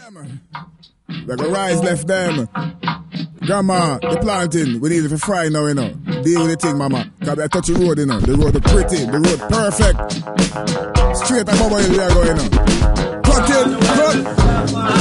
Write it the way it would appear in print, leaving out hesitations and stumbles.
Like a rise left them. Grandma, the planting, we need it for fry now, you know. Deal with the thing, mama. Cause I touch the road, you know. The road pretty, the road perfect. Straight above where we are going, you know. Cut it, cut.